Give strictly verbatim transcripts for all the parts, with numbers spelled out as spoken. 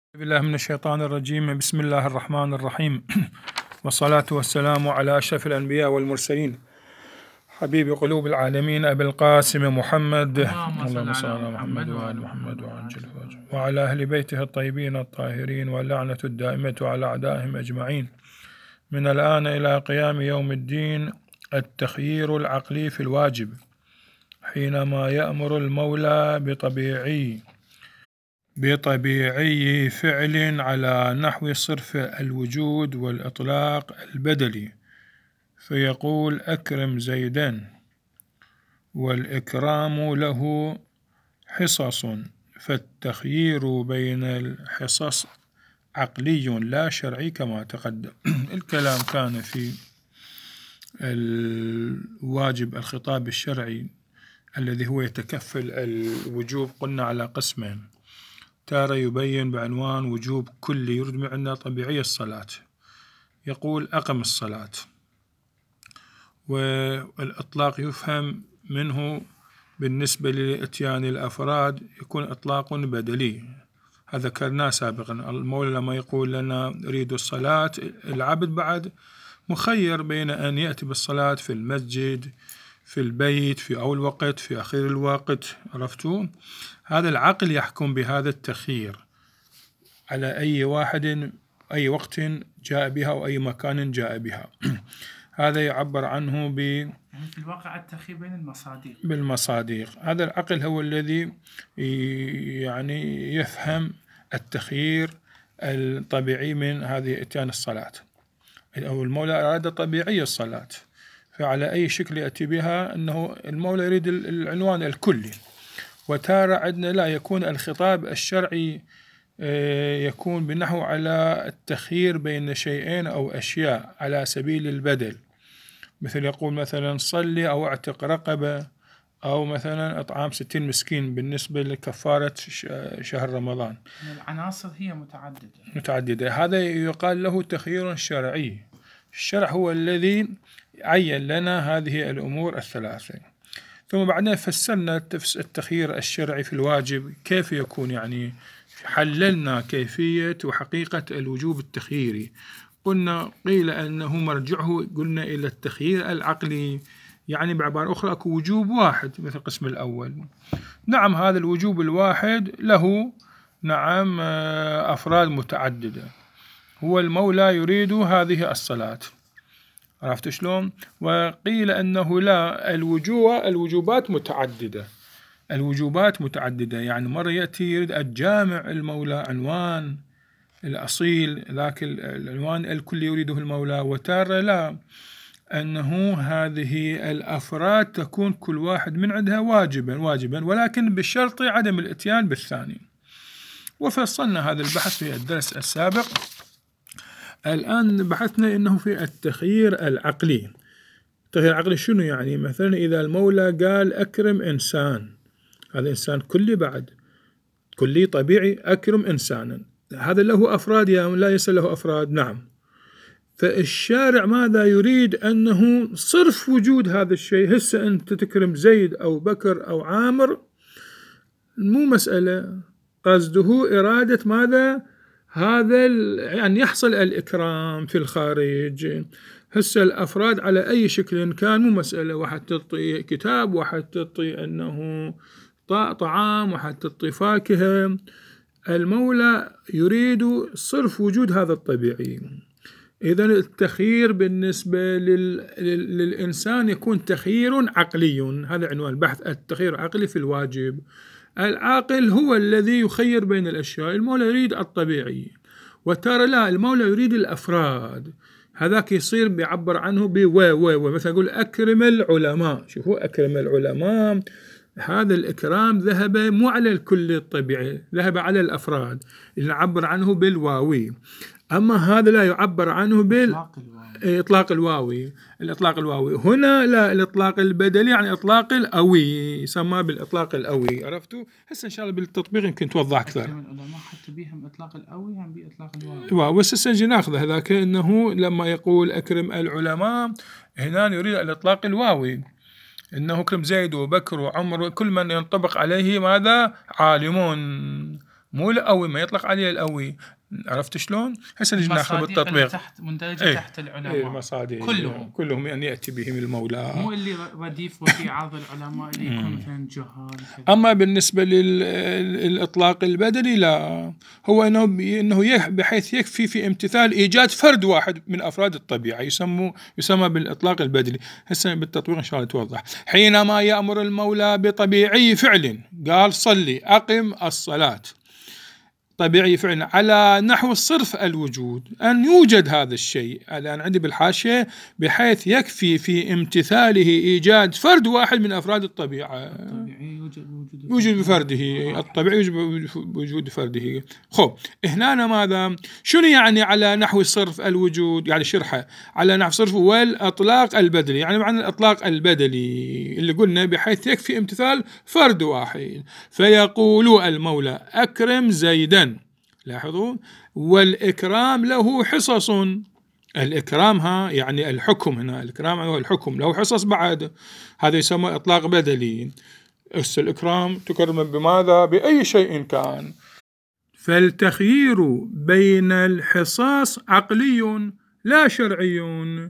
بالله من الشيطان الرجيم. بسم الله الرحمن الرحيم. والصلاة والسلام على أشرف الأنبياء والمرسلين حبيب قلوب العالمين أبي القاسم محمد، اللهم صل على محمد وآل محمد وعجل فرجه وعلى أهل بيته الطيبين الطاهرين، واللعنة الدائمة على أعدائهم أجمعين من الآن إلى قيام يوم الدين. التخيير العقلي في الواجب حينما يأمر المولى بطبيعي بطبيعي فعل على نحو صرف الوجود والإطلاق البدلي، فيقول أكرم زيدا، والإكرام له حصص، فالتخيير بين الحصص عقلي لا شرعي كما تقدم. الكلام كان في الواجب الخطاب الشرعي الذي هو يتكفل الوجوب، قلنا على قسمين: تارة يبين بعنوان وجوب كلي يرد معنا طبيعي الصلاة، يقول أقم الصلاة، والإطلاق يفهم منه بالنسبة لإتيان الأفراد يكون إطلاق بدلي، هذا ذكرناه سابقا. المولى لما يقول لنا أريد الصلاة، العبد بعد مخير بين أن يأتي بالصلاة في المسجد، في البيت، في أول وقت، في آخر الوقت، عرفتوا؟ هذا العقل يحكم بهذا التخيير على أي واحد أي وقت جاء بها أو أي مكان جاء بها. هذا يعبر عنه ب يعني في الواقع التخيير بين المصادق بالمصادق. هذا العقل هو الذي يعني يفهم التخيير الطبيعي من هذه إتيان الصلاة، أو المولى أراد طبيعي الصلاة، فعلى أي شكل يأتي بها أنه المولى يريد العنوان الكلي. وتارة عندنا لا يكون الخطاب الشرعي يكون بنحو على التخيير بين شيئين أو أشياء على سبيل البدل، مثل يقول مثلا صلي أو اعتق رقبة، أو مثلا إطعام ستين مسكين بالنسبة لكفارة شهر رمضان. العناصر هي متعددة متعددة هذا يقال له تخيير شرعي. الشرع هو الذي عين لنا هذه الأمور الثلاثة. ثم بعدين فسرنا التخيير الشرعي في الواجب كيف يكون، يعني حللنا كيفية وحقيقة الوجوب التخييري. قلنا قيل أنه مرجعه قلنا إلى التخيير العقلي، يعني بعبارة أخرى أكو وجوب واحد مثل القسم الأول. نعم، هذا الوجوب الواحد له نعم أفراد متعددة، هو المولى يريد هذه الصلاة، عرفت شلون؟ وقيل أنه لا، الوجوب الوجوبات متعددة الوجوبات متعددة يعني مرة يأتي يريد الجامع المولى عنوان الأصيل، ذاك العنوان الكلي يريده المولى، وتارة لا، أنه هذه الأفراد تكون كل واحد من عندها واجبا واجبا ولكن بالشرط عدم الإتيان بالثاني. وفصلنا هذا البحث في الدرس السابق. الآن بحثنا إنه في التخيير العقلي. التخيير العقلي شنو يعني؟ مثلا إذا المولى قال أكرم إنسان، هذا إنسان كلي بعد كلي طبيعي، أكرم إنسانا، هذا له أفراد يا لا ليس له أفراد؟ نعم. فالشارع ماذا يريد؟ أنه صرف وجود هذا الشيء. هسه أنت تكرم زيد أو بكر أو عامر، مو مسألة، قصده إرادة ماذا؟ هذا يعني يحصل الإكرام في الخارج. هسه الأفراد على أي شكل كان مو مسألة، واحد تعطي كتاب، واحد تعطي أنه طعام، واحد تعطي فاكهة. المولى يريد صرف وجود هذا الطبيعي. إذن التخيير بالنسبة لل... لل... للإنسان يكون تخيير عقلي. هذا عنوان البحث، التخيير العقلي في الواجب. العاقل هو الذي يخير بين الأشياء، المولى يريد الطبيعي، وترى لا، المولى يريد الأفراد. هذاك يصير بيعبر عنه بو و و مثلا يقول أكرم العلماء. شوفوا أكرم العلماء، هذا الإكرام ذهب مو على الكل الطبيعي، ذهب على الأفراد اللي نعبر عنه بالواوي. أما هذا لا يعبر عنه بالإطلاق الواوي. الإطلاق الواوي هنا لا، الإطلاق البدلي يعني إطلاق الأوي، يسمى بالإطلاق الأوي. عرفتوا؟ هسه إن شاء الله بالتطبيق يمكن توضح أكثر. العلماء حتى بهم إطلاق الأوي يعني بإطلاق الواوي. واو، بس هسه نجي ناخذ هذاك، إنه لما يقول أكرم العلماء هنا يريد الإطلاق الواوي، إنه أكرم زيد وبكر وعمر كل من ينطبق عليه ماذا؟ عالمون، مو القوي، ما يطلق عليه القوي. عرفت شلون؟ هسه نجي ناخذ المصادق اللي بالتطبيق. تحت مندرجة ايه تحت العلماء ايه المصادق كلهم كلهم أن يأتي بهم المولى. مو اللي رديف وفي بعض العلماء اللي يكون مثلا جهال كذا. أما بالنسبة للإطلاق البدني لا، هو أنه أنه يك- بحيث يكفي في امتثال إيجاد فرد واحد من أفراد الطبيعة، يسمى يسمى بالإطلاق البدني. هسه بالتطبيق إن شاء الله توضح. حينما يأمر المولى بطبيعي فعل، قال صلي أقم الصلاة، طبيعي فعلا على نحو الصرف الوجود، أن يوجد هذا الشيء الآن عندي بالحاشية بحيث يكفي في امتثاله إيجاد فرد واحد من أفراد الطبيعة. الطبيعي يوجد وجود وجود بفرده، الطبيعي يوجد بوجود فرده. خب هنا ماذا؟ شنو يعني على نحو صرف الوجود؟ يعني شرحه على نحو صرف والأطلاق البدلي، يعني معنى الأطلاق البدلي اللي قلنا بحيث يكفي امتثال فرد واحد. فيقول المولى أكرم زيدا، لاحظوا، والإكرام له حصص. الإكرام ها يعني الحكم، هنا الإكرام هو الحكم له حصص بعد، هذا يسمى إطلاق بدلي. الإكرام تكرم بماذا؟ بأي شيء كان. فالتخيير بين الحصاص عقلي لا شرعي،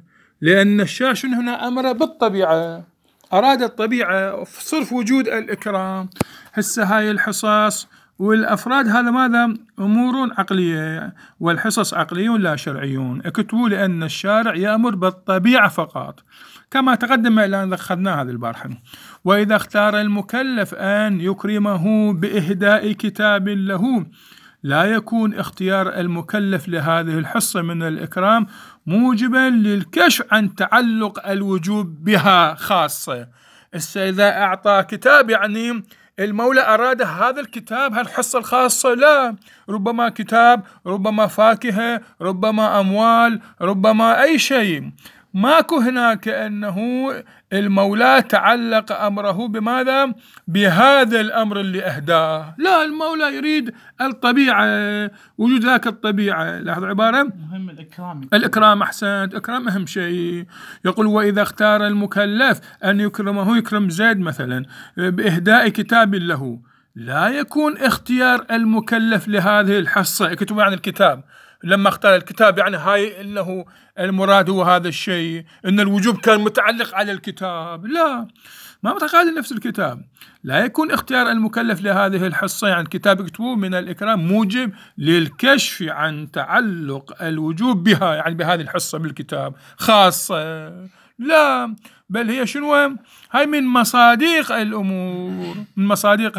لأن الشاشن هنا أمر بالطبيعة، أراد الطبيعة صرف وجود الإكرام. هسه هاي الحصاص والأفراد هذا ماذا؟ أمور عقلية، والحصص عقليون لا شرعيون. اكتبوا لأن الشارع يأمر بالطبيعة فقط، كما تقدم الآن أخذنا هذا البارحة. وإذا اختار المكلف أن يكرمه بإهداء كتاب له، لا يكون اختيار المكلف لهذه الحصة من الإكرام موجبا للكشف عن تعلق الوجوب بها خاصة. إذا أعطى كتاب يعني المولى أراد هذا الكتاب هالحصة الخاصة، لا، ربما كتاب، ربما فاكهة، ربما أموال، ربما أي شيء. ماكو هناك أنه المولى تعلق أمره بماذا؟ بهذا الأمر اللي أهداه، لا، المولى يريد الطبيعة، وجود ذاك الطبيعة. لاحظ عبارة مهم الإكرام. الإكرام، أحسنت، إكرام أهم شيء. يقول وإذا اختار المكلف أن يكرمه، يكرم زيد مثلا بإهداء كتاب له، لا يكون اختيار المكلف لهذه الحصة، اكتبوا عن الكتاب، لما اختار الكتاب يعني هاي انه المراد هو هذا الشيء، ان الوجوب كان متعلق على الكتاب، لا، ما متعلق على نفس الكتاب. لا يكون اختيار المكلف لهذه الحصة يعني الكتاب يكتبوه من الإكرام موجب للكشف عن تعلق الوجوب بها، يعني بهذه الحصة بالكتاب خاصة، لا، بل هي شنو؟ هاي من مصادق الأمور، من مصادق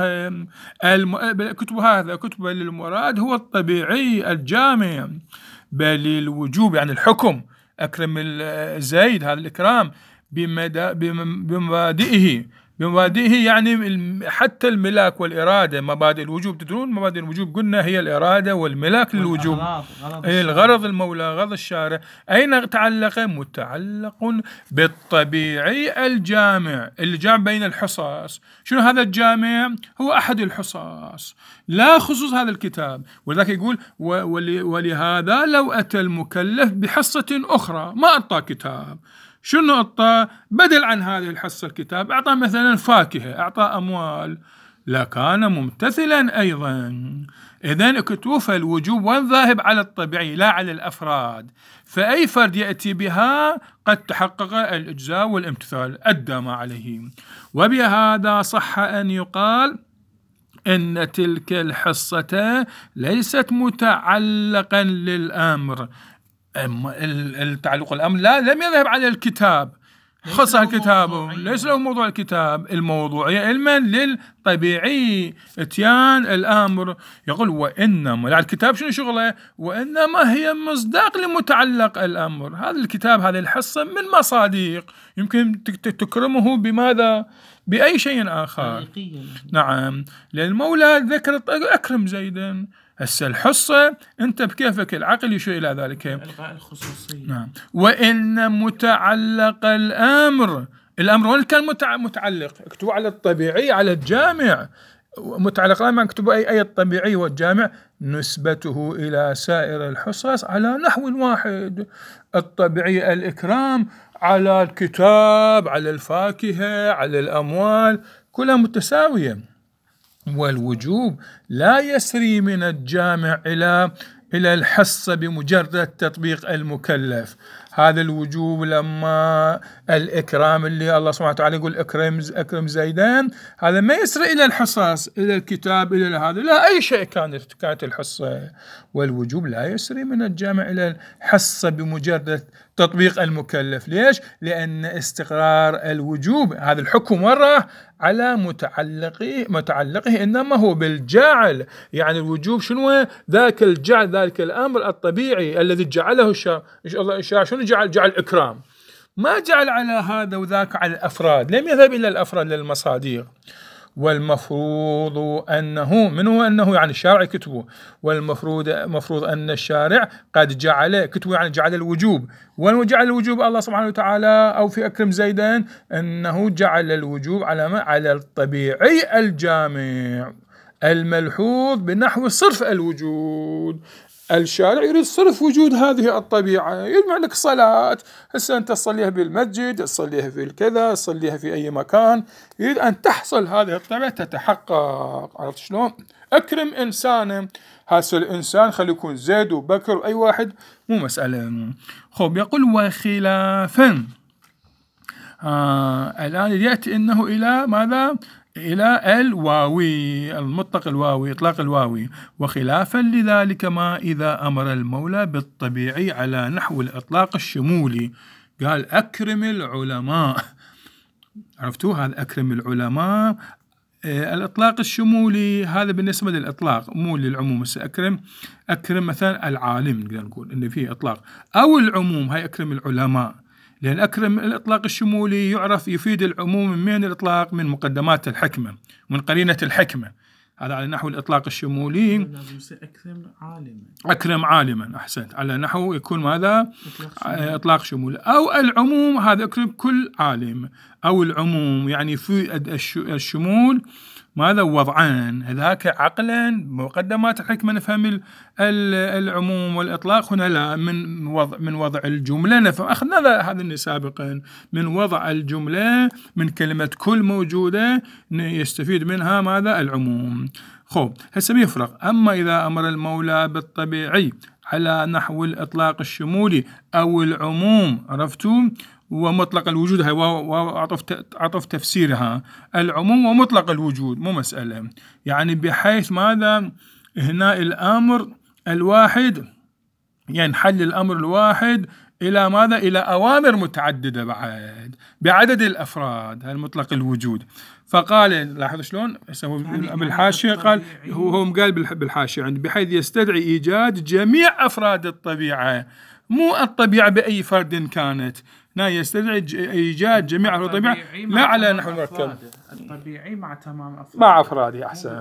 الم... كتب هذا كتب للمراد هو الطبيعي الجامع، بل الوجوب يعني الحكم. أكرم زيد، هذا الإكرام بمدى بمبادئه، بمبادئه يعني حتى الملاك والإرادة، مبادئ الوجوب. تدرون مبادئ الوجوب قلنا هي الإرادة والملاك للوجوب، أي الغرض المولى، غرض الشارع. أين تعلق؟ متعلق بالطبيعي الجامع، الجامع بين الحصص. شنو هذا الجامع؟ هو أحد الحصص، لا خصوص هذا الكتاب. ولذلك يقول ولهذا لو أتى المكلف بحصة أخرى ما أعطى كتاب، شنو أعطى بدل عن هذه الحصة الكتاب؟ أعطى مثلا فاكهة، أعطى أموال، لكان ممتثلا أيضا. إذن اكتوف الوجوب والذاهب على الطبيعي لا على الأفراد، فأي فرد يأتي بها قد تحقق الإجزاء والامتثال، أدى ما عليه. وبهذا صح أن يقال إن تلك الحصة ليست متعلقا للأمر، التعلق الأمر لا لم يذهب على الكتاب، خص الكتاب، ليس له موضوع الكتاب، الموضوعية علما للطبيعي اتيان الأمر. يقول وإنما لا، الكتاب شنو شغله؟ وإنما هي مصداق لمتعلق الأمر. هذا الكتاب، هذه الحصة من مصادق، يمكن تكرمه بماذا؟ بأي شيء آخر. نعم، لأن المولى ذكر أكرم زيدا. هسه الحصة أنت بكيفك، العقل يشير إلى ذلك، إلغاء الخصوصية. نعم. وإن متعلق الأمر، الأمر وين كان متعلق؟ اكتبوا على الطبيعي على الجامع، متعلق الأمر اكتبوا أي أي الطبيعي والجامع نسبته إلى سائر الحصص على نحو واحد. الطبيعي الإكرام على الكتاب، على الفاكهة، على الأموال، كلها متساوية. والوجوب لا يسري من الجامع إلى إلى الحصة بمجرد تطبيق المكلف. هذا الوجوب لما الإكرام اللي الله سبحانه وتعالى يقول أكرم أكرم زيدان، هذا ما يسري إلى الحصص، إلى الكتاب، إلى هذا، لا، أي شيء كانت كانت الحصة. والوجوب لا يسري من الجامع إلى الحصة بمجرد تطبيق المكلف. ليش؟ لأن استقرار الوجوب هذا الحكم مرة على متعلقه متعلقه إنما هو بالجعل. يعني الوجوب شنو؟ ذاك الجعل، ذاك الأمر الطبيعي الذي جعله الشرع. الشرع شنو جعل؟ جعل إكرام، ما جعل على هذا وذاك على الأفراد، لم يذهب إلى الأفراد للمصادق. والمفروض أنه منه أنه يعني الشارع كتبه، والمفروض مفروض أن الشارع قد جعل كتبه، يعني جعل الوجوب. وجعل الوجوب الله سبحانه وتعالى أو في أكرم زيدان أنه جعل الوجوب على ما على الطبيعي الجامع الملحوظ بنحو صرف الوجود. الشارع يريد صرف وجود هذه الطبيعة، يجمع لك صلاة، هسه أنت تصليها بالمسجد، تصليها في الكذا، تصليها في أي مكان، يريد أن تحصل هذه الطبيعة تتحقق. عرفت شلون؟ أكرم إنسانا، هسه الإنسان خلي يكون زيد وبكر وأي واحد، مو مسألة. خب يقول وخلافا، آه الآن يأتي إنه إلى ماذا؟ إلى الواوي، المطلق الواوي، إطلاق الواوي. وخلافا لذلك ما إذا أمر المولى بالطبيعي على نحو الإطلاق الشمولي، قال أكرم العلماء. عرفتوا هذا أكرم العلماء؟ آه الإطلاق الشمولي هذا بالنسبة للإطلاق، مو للعموم. أكرم أكرم مثلا العالم، نقدر نقول إن فيه إطلاق، أو العموم هاي أكرم العلماء. لأن أكرم الإطلاق الشمولي يعرف يفيد العموم من الإطلاق، من مقدمات الحكمة، من قرينة الحكمة، هذا على نحو الإطلاق الشمولي. أكرم عالما، أكرم عالما، أحسنت، على نحو يكون ماذا؟ إطلاق شمولي. أو العموم هذا أكرم كل عالم، أو العموم يعني في الشمول ماذا؟ وضعان، هذاك عقلا مقدمات الحكمة نفهم العموم، والإطلاق هنا لا، من وضع من وضع الجملة نفهم. أخذنا هذا سابقا، من وضع الجملة من كلمة كل موجودة يستفيد منها ماذا؟ العموم. خب هسه بيفرق. أما إذا أمر المولى بالطبيعي على نحو الإطلاق الشمولي أو العموم، عرفتوا؟ ومطلق الوجود، هاي وعطف عطف تفسيرها، العموم ومطلق الوجود مو مسألة، يعني بحيث ماذا؟ هنا الأمر الواحد ينحل الأمر الواحد إلى ماذا؟ إلى أوامر متعددة بعد بعدد الأفراد، هذا مطلق الوجود. فقال لاحظ شلون بالحاشية، قال هو هو قال بالحاشية عند بحيث يستدعي إيجاد جميع أفراد الطبيعة، مو الطبيعة بأي فرد كانت، لا، يستدعي إيجاد جميع أفراد الطبيعة، لا على نحو مركب الطبيعي مع تمام أفراد، مع أفراده. أحسن،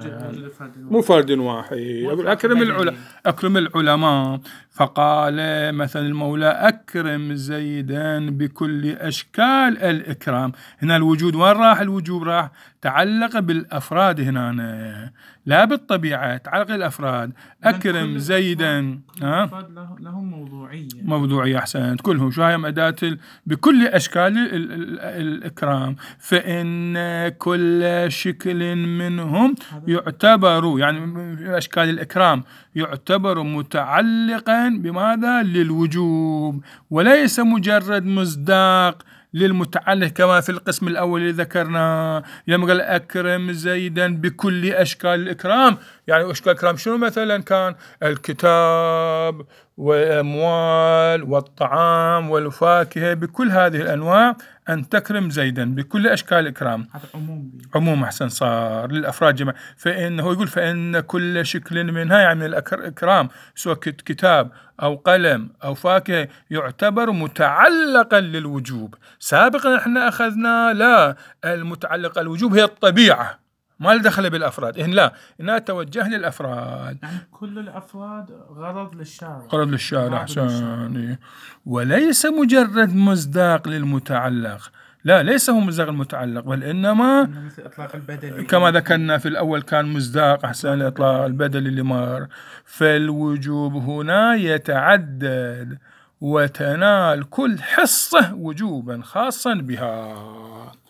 مو فرد واحد. أكرم العلماء أكرم العلماء فقال مثلا المولى أكرم زيدا بكل أشكال الإكرام. هنا الوجود وين راح؟ الوجوب راح تعلق بالأفراد هنا، لا بالطبيعة، تعلق الأفراد. أكرم زيدا، ها؟ لهم موضوعية موضوعية، أحسنت، كلهم شو هاي أداة بكل أشكال الإكرام. فإن كل شكل منهم يعتبر، يعني أشكال الإكرام يعتبر متعلقا بماذا؟ للوجوب، وليس مجرد مصداق للمتعلق كما في القسم الأول اللي ذكرنا لما قال أكرم زيدا بكل أشكال الإكرام. يعني أشكال الإكرام شنو؟ مثلا كان الكتاب والأموال والطعام والفاكهة، بكل هذه الأنواع أن تكرم زيدا بكل أشكال الإكرام. عموم عموم، أحسن، صار للأفراد جمع. فإنه يقول فإن كل شكل منها، يعني من الإكرام، سواء كتاب أو قلم أو فاكهة، يعتبر متعلقا للوجوب. سابقا احنا أخذنا لا، المتعلق الوجوب هي الطبيعة، ما له دخل بالأفراد. إن لا، إنها توجه للأفراد، يعني كل الأفراد غرض للشارع، غرض للشارع، أحسن، وليس مجرد مصداق للمتعلق. لا، ليس هو مصداق المتعلق، بل إنما مثل إطلاق البدل كما ذكرنا في الأول كان مصداق، أحسن، إطلاق البدل اللي مر. فالوجوب هنا يتعدد وتنال كل حصة وجوبا خاصا بها.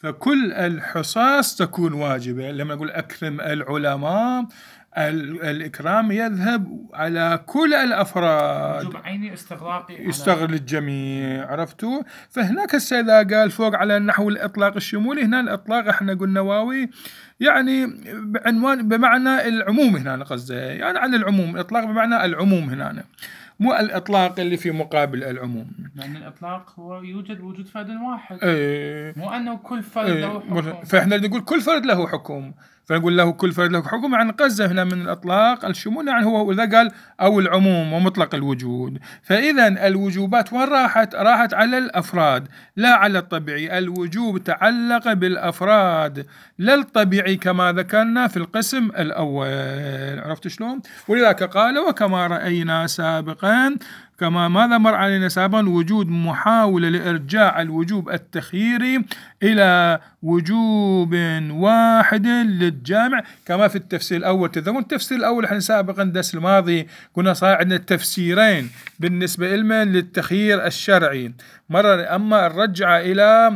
فكل الحصص تكون واجبة. لما نقول أكرم العلماء، الإكرام يذهب على كل الأفراد، وجوب عيني استغراقي يستغل الجميع. عرفتوا؟ فهناك هسه إذا قال فوق على نحو الإطلاق الشمولي، هنا الإطلاق احنا قلنا واوي يعني بعنوان بمعنى العموم، هنا قصده يعني عن العموم، إطلاق بمعنى العموم هنا، مو الإطلاق اللي في مقابل العموم. لأن الإطلاق هو يوجد وجود فرد واحد، ايه مو أنه كل فرد ايه له حكم. فإحنا نقول كل فرد له حكم، فنقول له كل فرد له حكم، يعني قصده هنا من الإطلاق الشمول يعني هو إذا قال أو العموم ومطلق الوجود. فإذا الوجوبات وين راحت؟ راحت على الأفراد لا على الطبيعي. الوجوب تعلق بالأفراد لا الطبيعي كما ذكرنا في القسم الأول. عرفت شلون؟ ولذلك قال وكما رأينا سابقا، كما ماذا مر علينا سابقا، وجود محاولة لإرجاع الوجوب التخييري إلى وجوب واحد للجامع كما في التفسير الأول. تذكرون التفسير الأول احنا سابقا الدرس الماضي قلنا صار عندنا تفسيرين بالنسبة لنا للتخيير الشرعي، مرة أما الرجعة إلى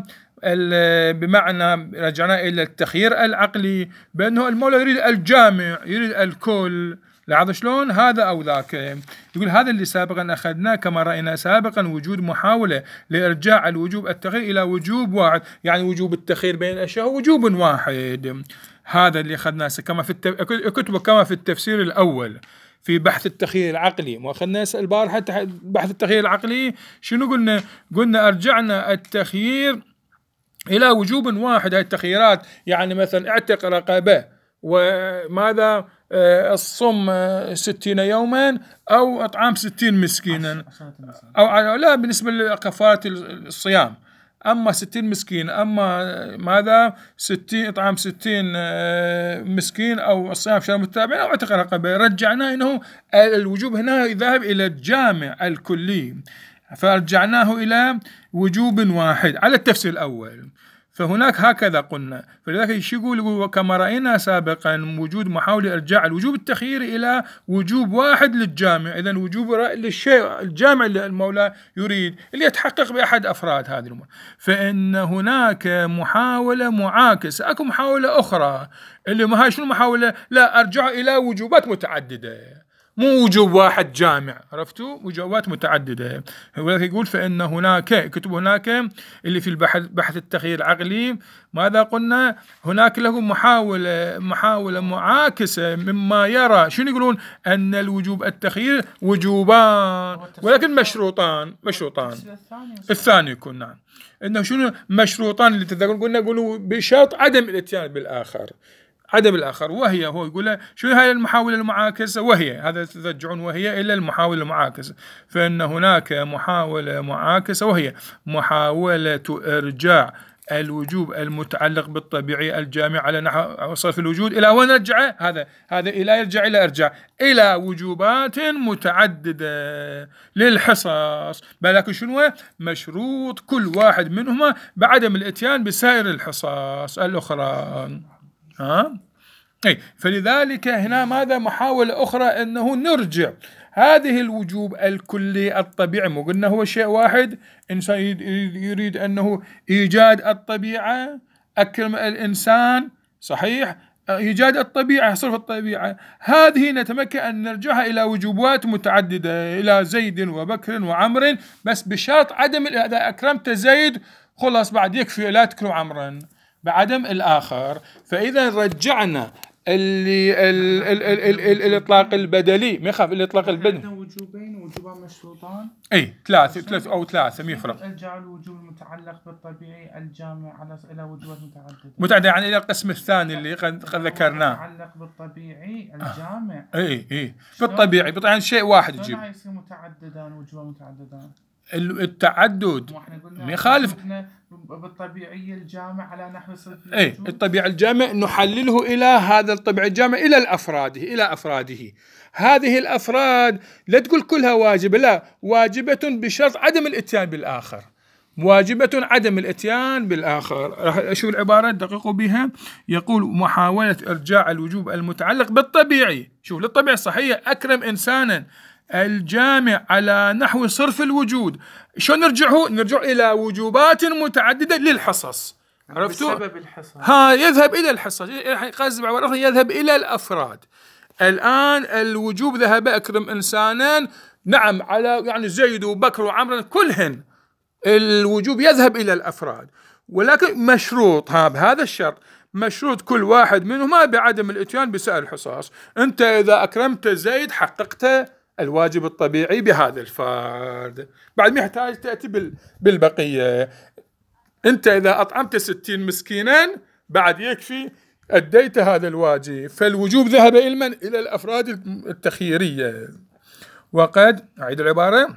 بمعنى رجعنا إلى التخيير العقلي بأنه المولى يريد الجامع، يريد الكل، لاحظ شلون هذا أو ذاك. يقول هذا اللي سابقا أخذناه كما رأينا سابقا وجود محاولة لإرجاع الوجوب التخيير إلى وجوب واحد، يعني وجوب التخيير بين الأشياء وجوب واحد. هذا اللي أخذناه كما في التف... كتب كما في التفسير الأول في بحث التخيير العقلي. وأخذنا البارحة بحث التخيير العقلي شنو قلنا؟ قلنا أرجعنا التخيير إلى وجوب واحد. هاي التخييرات يعني مثلا اعتق رقبة، وماذا الصم ستين يوما أو إطعام ستين مسكينا، أو لا بالنسبة لكفارة الصيام، أما ستين مسكين، أما ماذا ستين إطعام ستين مسكين أو الصيام شهر متتابعين أو اعتق رقبة. رجعناه إنه الوجوب هنا يذهب إلى الجامع الكلي، فرجعناه إلى وجوب واحد على التفسير الأول. فهناك هكذا قلنا. فلذلك شو يقول كما رأينا سابقا وجود محاولة إرجاع الوجوب التخييري إلى وجوب واحد للجامع. إذن وجوب للشيء الجامع اللي المولى يريد اللي يتحقق بأحد أفراد هذه الأمور. فإن هناك محاولة معاكسة، أكو محاولة أخرى اللي ما هي شنو محاولة؟ لا أرجع إلى وجوبات متعددة، مو وجوب واحد جامع. عرفتوا؟ وجوبات متعددة. ولذلك يقول فإن هناك كتب هناك اللي في البحث بحث التخيير العقلي ماذا قلنا؟ هناك له محاولة محاولة معاكسة مما يرى شنو يقولون أن الوجوب التخيير وجوبان ولكن مشروطان. مشروطان الثاني يكون نعم إنه شنو مشروطان اللي تذكرون قلنا يقولوا بشرط عدم الاتيان بالآخر، عدم الآخر. وهي هو يقول شو هاي المحاولة المعاكسة؟ وهي هذا ترجعون وهي إلى المحاولة المعاكسة. فإن هناك محاولة معاكسة وهي محاولة إرجاع الوجوب المتعلق بالطبيعي الجامع على نحو صرف الوجود إلى وين نرجع؟ هذا هذا إلى يرجع إلى إرجاع إلى وجوبات متعددة للحصص، بلكن شنو مشروط كل واحد منهما بعدم الإتيان بسائر الحصص الأخرى. ها؟ أي فلذلك هنا ماذا محاولة أخرى أنه نرجع هذه الوجوب الكلي الطبيعي. مو قلنا هو شيء واحد، إنسان يريد أنه إيجاد الطبيعة، أكرم الإنسان، صحيح، إيجاد الطبيعة، صرف الطبيعة، هذه نتمكن أن نرجعها إلى وجوبات متعددة إلى زيد وبكر وعمر، بس بشرط عدم إذا أكرمت زيد خلاص بعد يكفي لا تكرم عمرا بعدم الآخر. فإذا رجعنا اللي ال ال ال ال ال الإطلاق البدلي، ما يخاف الإطلاق البدلي وجوبين وجوبان مشروطان، أي ثلاثة ثلاثة أو ثلاثة ما يفرق. الجعل الوجوب المتعلق بالطبيعي الجامع على إلى وجوبات متعددة متعددة يعني إلى القسم الثاني اللي قد ذكرناه متعلق بالطبيعي الجامع. أي أي بالطبيعي بالطبيعي شيء واحد يجيب. شلون يصير متعددان وجوبان متعددان؟ التعدد ما يخالف بالطبيعي الجامع على نحو صرف الوجود. اي الطبيعي الجامع نحلله الى هذا الطبيعي الجامع الى الافراده الى افراده هذه الافراد لا تقول كلها واجبه، لا، واجبه بشرط عدم الاتيان بالاخر، واجبه عدم الاتيان بالاخر. راح اشوف العباره دققوا بها. يقول محاوله ارجاع الوجوب المتعلق بالطبيعي، شوف للطبيعي الصحيح، اكرم انسانا الجامع على نحو صرف الوجود. شو نرجعه؟ نرجع إلى وجوبات متعددة للحصص عرفتوا؟ بسبب الحصص ها يذهب إلى الحصص، قصد بعض يذهب إلى الأفراد. الآن الوجوب ذهب أكرم إنسانا، نعم، على يعني زيد وبكر وعمر كلهن، الوجوب يذهب إلى الأفراد، ولكن مشروط، ها بهذا الشرط، مشروط كل واحد منهما بعدم الإتيان بسائر الحصص. أنت إذا أكرمت زيد حققت الواجب الطبيعي بهذا الفرد، بعد ما يحتاج تأتي بالبقية. أنت إذا أطعمت ستين مسكينا بعد يكفي أديت هذا الواجب. فالوجوب ذهب إلى من؟ إلى الأفراد التخييرية. وقد أعيد العبارة: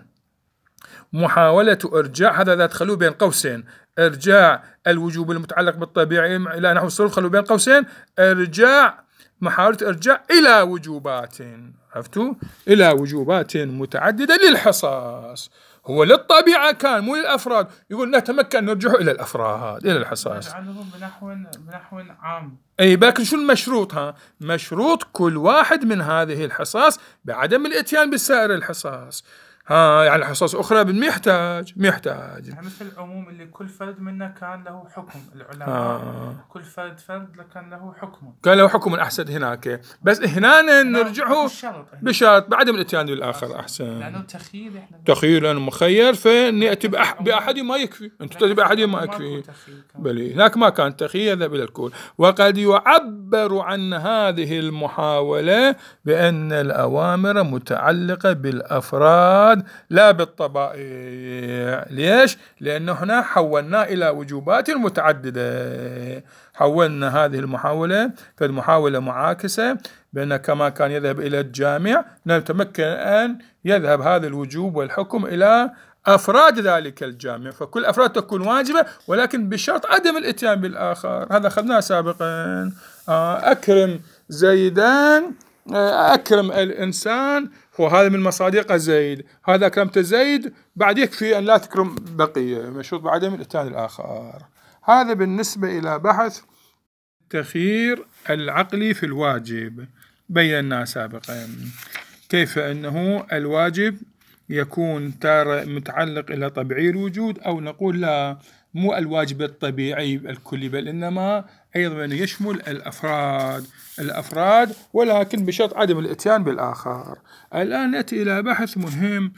محاولة إرجاع، هذا ذات تخلوه بين قوسين، إرجاع الوجوب المتعلق بالطبيعي إلى نحو الصرف، خلوه بين قوسين، إرجاع، محاولة إرجاع إلى وجوبات، عرفتوا؟ إلى وجوبات متعددة للحصص. هو للطبيعة كان مو للأفراد، يقول نتمكن نرجعه إلى الأفراد إلى الحصص، نجعلهم بنحو بنحو عام. أي لكن شو المشروط؟ ها مشروط كل واحد من هذه الحصص بعدم الإتيان بسائر الحصص. ها يعني حصص أخرى ما يحتاج ما يحتاج يعني مثل العموم اللي كل فرد منا كان له حكم، العلماء آه. كل فرد فرد كان له حكم، كان له حكم أحسن هناك، بس هنا نرجعه بشرط بعدم الإتيان بالآخر أحسن، لأنه تخيير، إحنا تخيير مخير، فنأتي بأحد ما يكفي، أنت تأتي بأحد ما يكفي، بل هناك ما كان تخيير ذهب إلى الكل. وقد يعبر عن هذه المحاولة بأن الأوامر متعلقة بالأفراد لا بالطبائع. ليش؟ لأنه هنا حولنا إلى وجوبات متعددة، حولنا هذه المحاولة كمحاولة معاكسة، بأن كما كان يذهب إلى الجامع نتمكن أن يذهب هذا الوجوب والحكم إلى أفراد ذلك الجامع، فكل أفراد تكون واجبة ولكن بشرط عدم الإتيان بالآخر. هذا أخذناه سابقا. أكرم زيدان، أكرم الإنسان، وهذا من مصادق زيد، هذا أكرمت زيد بعد يكفي أن لا تكرم بقية، مشروط بعدم الإتيان الآخر. هذا بالنسبة إلى بحث التخيير العقلي في الواجب. بينا سابقا كيف أنه الواجب يكون تارة متعلق إلى طبيعي الوجود، أو نقول لا، مو الواجب الطبيعي الكلي، بل إنما أيضا يشمل الأفراد الأفراد ولكن بشرط عدم الإتيان بالآخر. الآن نأتي إلى بحث مهم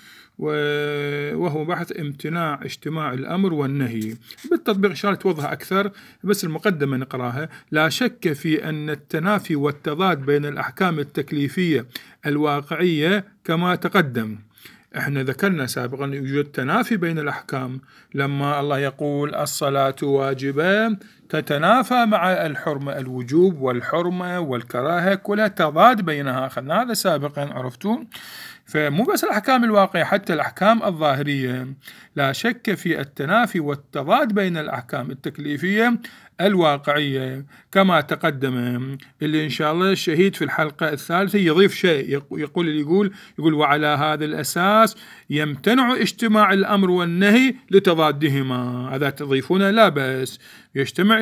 وهو بحث امتناع اجتماع الأمر والنهي. بالتطبيق إن شاء الله توضح أكثر، بس المقدمة نقراها. لا شك في أن التنافي والتضاد بين الأحكام التكليفية الواقعية كما تقدم. احنا ذكرنا سابقا يوجد تنافي بين الأحكام، لما الله يقول الصلاة واجبة تتنافى مع الحرمة، الوجوب والحرمة والكراهة كلها تضاد بينها، أخذنا هذا سابقا، عرفتوا؟ فمو بس الأحكام الواقعية، حتى الأحكام الظاهرية. لا شك في التنافي والتضاد بين الأحكام التكليفية الواقعية كما تقدم، اللي إن شاء الله الشهيد في الحلقة الثالثة يضيف شيء، يقول اللي يقول يقول وعلى هذا الأساس يمتنع اجتماع الأمر والنهي لتضادهما. هذا تضيفونه لا بأس، يجتمع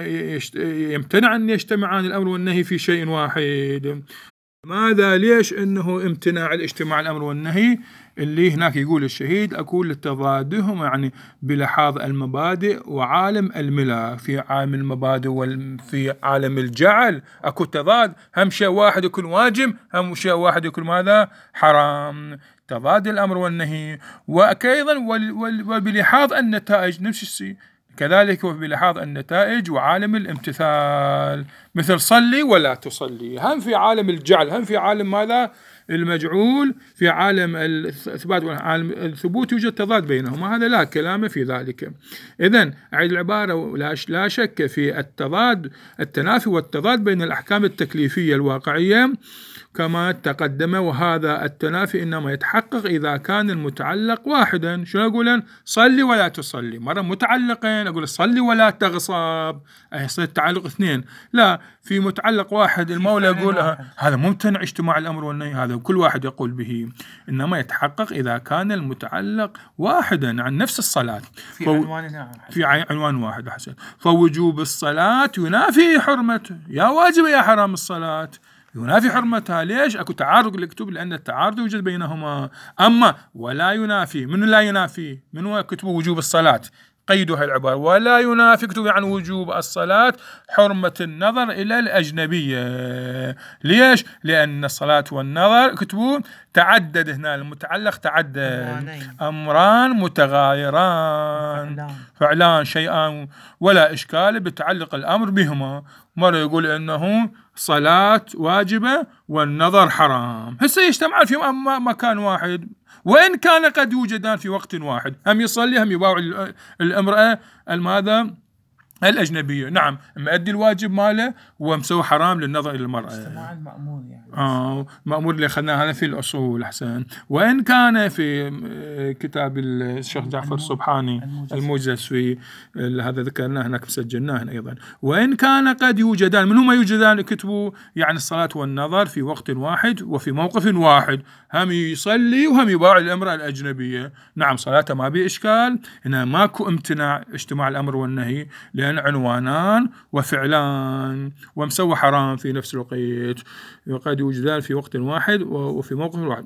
يمتنع أن يجتمعان الأمر والنهي في شيء واحد. ماذا؟ ليش أنه امتناع الاجتماع الأمر والنهي؟ اللي هناك يقول الشهيد أقول لتضادهم، يعني بلحاظ المبادئ وعالم الملا. في عالم المبادئ وفي عالم الجعل أكو تضاد، هم شيء واحد يكون واجب، هم شيء واحد يكون ماذا؟ حرام. تضاد الأمر والنهي. وأيضا وبلحاظ النتائج نفس الشيء كذلك، وبلحاظ النتائج وعالم الامتثال، مثل صلي ولا تصلي، هم في عالم الجعل، هم في عالم ماذا؟ المجعول. في عالم الإثبات وعالم الثبوت يوجد تضاد بينهما، هذا لا كلام في ذلك. إذن أعيد العبارة: لا شك في التضاد التنافي والتضاد بين الأحكام التكليفية الواقعية كما تقدم، وهذا التنافي إنما يتحقق إذا كان المتعلق واحدا. شو أقول؟ صلي ولا تصلي، مرة متعلقين أقول صلي ولا تغصب، يصير التعلق اثنين. لا، في متعلق واحد المولى يقول هذا ممتنع اجتماع الأمر والنهي، هذا كل واحد يقول به، إنما يتحقق إذا كان المتعلق واحدا عن نفس الصلاة في ف... عنوان في عنوان واحد حسن. فوجوب الصلاة ينافي حرمته، يا واجب يا حرام الصلاة ينافي حرمتها. ليش؟ أكو تعارض الكتب، لأن التعارض يوجد بينهما. أما ولا ينافي، من لا ينافي؟ من هو كتب وجوب الصلاة؟ قيدوا هاي العبارة ولا ينافي كتبوا عن وجوب الصلاة حرمة النظر إلى الأجنبية. ليش؟ لأن الصلاة والنظر كتبوا تعدد هنا المتعلق تعدد أمران متغايران فعلان شيئان ولا إشكال بتعلق الأمر بهما. مرة يقول إنه صلاة واجبة والنظر حرام، هسه يجتمعان في مكان واحد وإن كان قد يوجدان في وقت واحد، هم يصلي هم يباوع الامرأة الماذا الأجنبية. نعم مؤدي الواجب ماله ومسوي حرام للنظر إلى المرأة. اجتماع المأمور يعني. آه مأمور اللي أخذناه هذا في الأصول أحسن. وإن كان في كتاب الشيخ جعفر الصبحاني الموجز في هذا ذكرناه هناك مسجلناه أيضا. وإن كان قد يوجدان من هما يوجدان كتبوا يعني الصلاة والنظر في وقت واحد وفي موقف واحد، هم يصلي وهم يباوع الامرأة الأجنبية. نعم صلاته ما بي إشكال، هنا ماكو امتناع اجتماع الأمر والنهي لأن عنوانان وفعلان ومسوي حرام في نفس الوقت. قد يوجدان في وقت واحد وفي موقف واحد،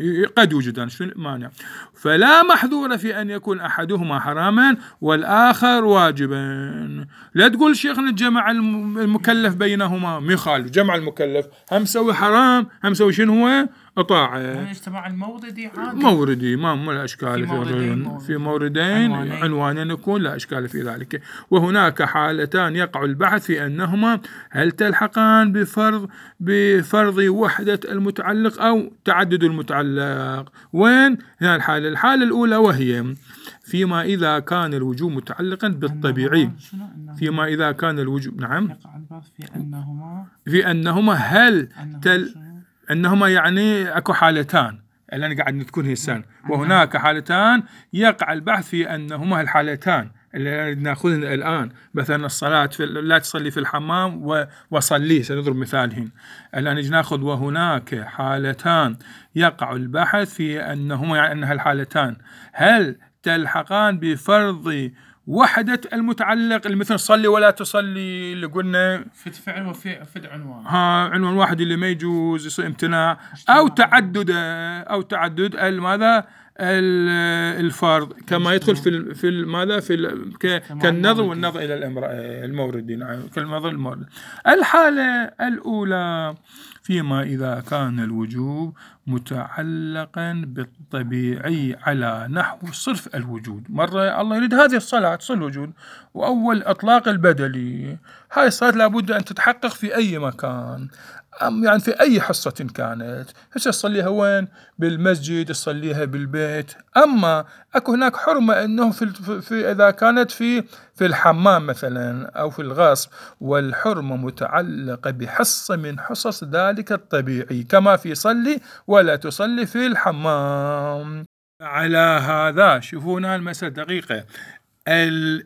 قد يوجدان شو المانع؟ فلا محذور في أن يكون أحدهما حراما والآخر واجبا. لا تقول شيخنا الجمع المكلف بينهما مخالف، جمع المكلف هم سوي حرام هم سوي شنو هو أطاعة. يعني اجتماع الموردي عادي موردي ما ما إشكال في موردين في موردين عنوانين. عنوانين يكون لا إشكال في ذلك. وهناك حالتان يقع البحث في أنهما هل تلحقان بفرض بفرض وحدة المتعلق أو تعدد المتعلق. وين هنا الحالة؟ الحالة الأولى وهي فيما إذا كان الوجوب متعلقا بالطبيعي، فيما إذا كان الوجوب نعم يقع البحث في أنهما في أنهما هل تل أنهما يعني أكو حالتان اللي أنا قاعد نذكرها هسه، وهناك حالتان يقع البحث في أنهما الحالتان اللي نأخذهن الآن. مثلا الصلاة في لا تصلي في الحمام وصلي، سنضرب مثالهن الآن نجي نأخذ وهناك حالتان يقع البحث في أنهما يعني أنها الحالتان هل تلحقان بفرض وحدة المتعلق المثل صلي ولا تصلي اللي قلنا فد فعل وفي فد عنوان، ها عنوان واحد اللي ما يجوز يصير امتناع أو تعدد أو تعدد الماذا الفرض كما يدخل في في ماذا في كالنظر والنظر إلى الامرأة الموردي. نعم كالنظر المورد. الحالة الأولى فيما إذا كان الوجوب متعلقا بالطبيعي على نحو صرف الوجود. مرة الله يريد هذه الصلاة تصل الوجود وأول إطلاق البدلي، هاي الصلاة لابد أن تتحقق في أي مكان أم يعني في أي حصة كانت. هسه تصليها وين؟ بالمسجد، تصليها بالبيت. أما أكو هناك حرمة أنه في, في إذا كانت في في الحمام مثلا أو في الغصب، والحرمة متعلقة بحصة من حصص ذلك الطبيعي كما في صلي ولا تصلي في الحمام. على هذا شوفونا المسألة دقيقة. ال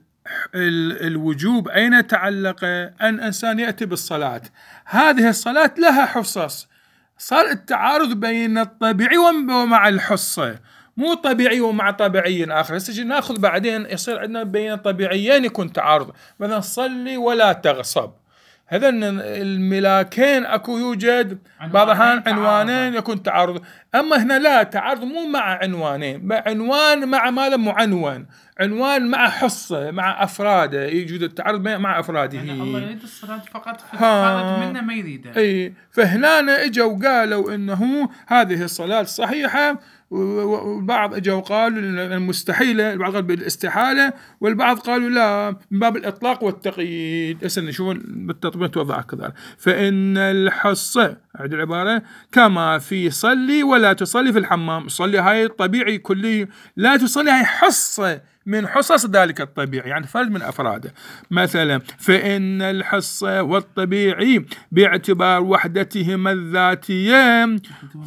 الوجوب أين تعلق؟ أن إنسان يأتي بالصلاة، هذه الصلاة لها حصص، صار التعارض بين الطبيعي ومع الحصة، مو طبيعي ومع طبيعي آخر. هسه ناخذ بعدين يصير عندنا بين طبيعيين يكون تعارض، مثلا صلي ولا تغصب، هذا الملاكين أكو يوجد بعضها عنوانين يكون تعارض. أما هنا لا تعارض مو مع عنوانين، عنوان مع ماذا معنون، عنوان مع حصة مع أفراده، يوجد التعارض مع أفراده. يعني الله يريد الصلاة فقط في الخارج منه ما يريده. أي فهنا إجوا وقالوا إنه هذه الصلاة صحيحة، والبعض اجوا وقالوا المستحيلة، البعض قال بالاستحالة، والبعض قالوا لا من باب الإطلاق والتقييد. هسه نشوف بالتطبيق توضح كذلك. فإن الحصة هذه العبارة كما في صلي ولا تصلي في الحمام، صلي هاي طبيعي كلي، لا تصلي هاي حصة من حصص ذلك الطبيعي يعني فرد من أفراده. مثلا فإن الحصة والطبيعي باعتبار وحدتهما الذاتية يعني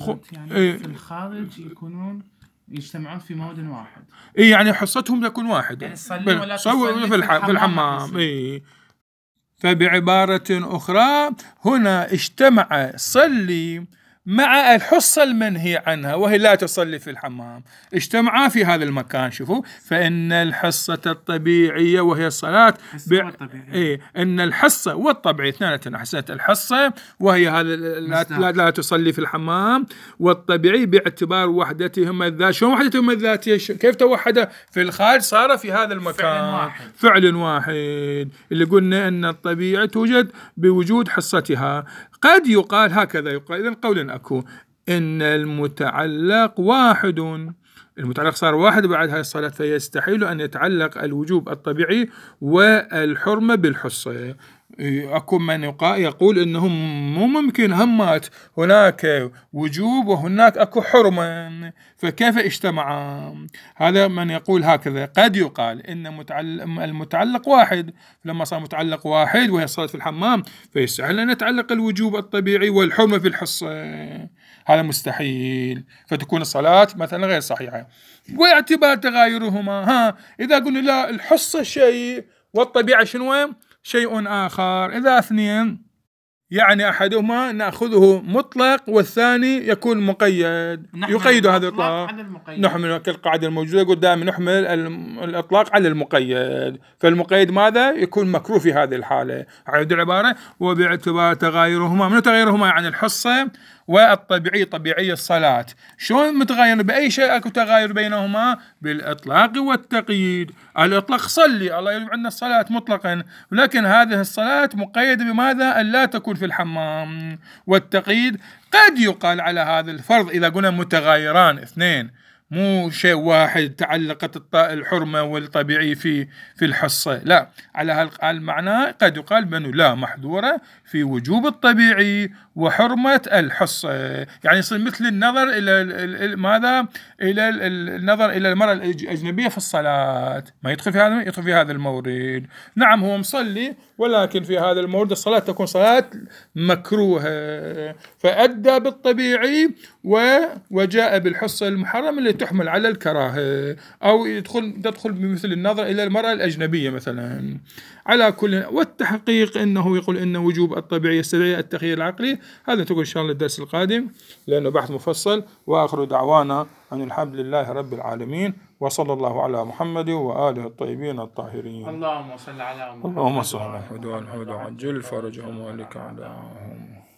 في الخارج يكونون يجتمعون في موضع واحد، إيه يعني حصتهم تكون واحدة، يعني صلي ولا تصلي في الحمام, في الحمام. إيه. فبعبارة أخرى هنا اجتمع صلي مع الحصة المنهي عنها وهي لا تصلي في الحمام، اجتمعا في هذا المكان. شوفوا، فإن الحصة الطبيعية وهي الصلاة ب... إيه إن الحصة والطبيعي اثنين، أحسنت، الحصة وهي هذا لا, لا, لا تصلي في الحمام، والطبيعي باعتبار وحدتهما الذات. شلون وحدتهما الذاتية؟ كيف توحد في الخارج؟ صار في هذا المكان فعل واحد, فعل واحد اللي قلنا أن الطبيعة توجد بوجود حصتها. قد يقال هكذا، يقال إذن قول أكو إن المتعلق واحد، المتعلق صار واحد بعد هاي الصلاة، فيستحيل أن يتعلق الوجوب الطبيعي والحرمة بالحصة. أكو من يقول إنهم مو ممكن همات هناك وجوب وهناك أكو حرمة، فكيف اجتمعا؟ هذا من يقول هكذا. قد يقال إن المتعلق واحد، لما صار متعلق واحد وهي الصلاة في الحمام فيستحيل أن يتعلق الوجوب الطبيعي والحرمة في الحصة، هذا مستحيل، فتكون الصلاة مثلا غير صحيحة. واعتبار تغايرهما، ها إذا قلنا لا الحصة شيء والطبيعة شنو شيء آخر، إذا اثنين يعني أحدهما نأخذه مطلق والثاني يكون مقيد، يقيد هذا الإطلاق. نحمل القاعدة الموجودة، يقول دائما نحمل الإطلاق على المقيد، فالمقيد ماذا يكون مكروه في هذه الحالة. عيد العبارة، وباعتبار تغايرهما، من تغيرهما يعني الحصة والطبيعي، طبيعي الصلاة. شلون متغير؟ بأي شيء أكو تغاير بينهما؟ بالإطلاق والتقييد. الإطلاق صلي، الله يجب عندنا الصلاة مطلقا، ولكن هذه الصلاة مقيدة بماذا؟ أن لا تكون في الحمام. والتقييد قد يقال على هذا الفرض إذا قلنا متغايران اثنين، مو شيء واحد تعلقت الحرمة والطبيعي في في الحصة، لا، على هالمعنى قد يقال بأنه لا محظورة في وجوب الطبيعي وحرمة الحصة. يعني يصير مثل النظر إلى ماذا؟ إلى النظر إلى المرأة الأجنبية في الصلاة، ما يدخل في هذا، يدخل في هذا المورد. نعم هو مصلي، ولكن في هذا المورد الصلاة تكون صلاة مكروهة، فأدى بالطبيعي وجاء بالحصة المحرم اللي تحمل على الكراهة، أو يدخل تدخل بمثل النظر إلى المرأة الأجنبية مثلا. على كل، والتحقيق أنه يقول أن وجوب الطبيعي يستدعي التخيير العقلي. هذا تقول إن شاء الله الدرس القادم لأنه بحث مفصل. وآخر دعوانا أن الحمد لله رب العالمين، وصلى الله على محمد وآله الطيبين الطاهرين. اللهم صل على محمد اللهم صل على محمد وآل محمد وعجل فرجهم وأهلك أعداءهم.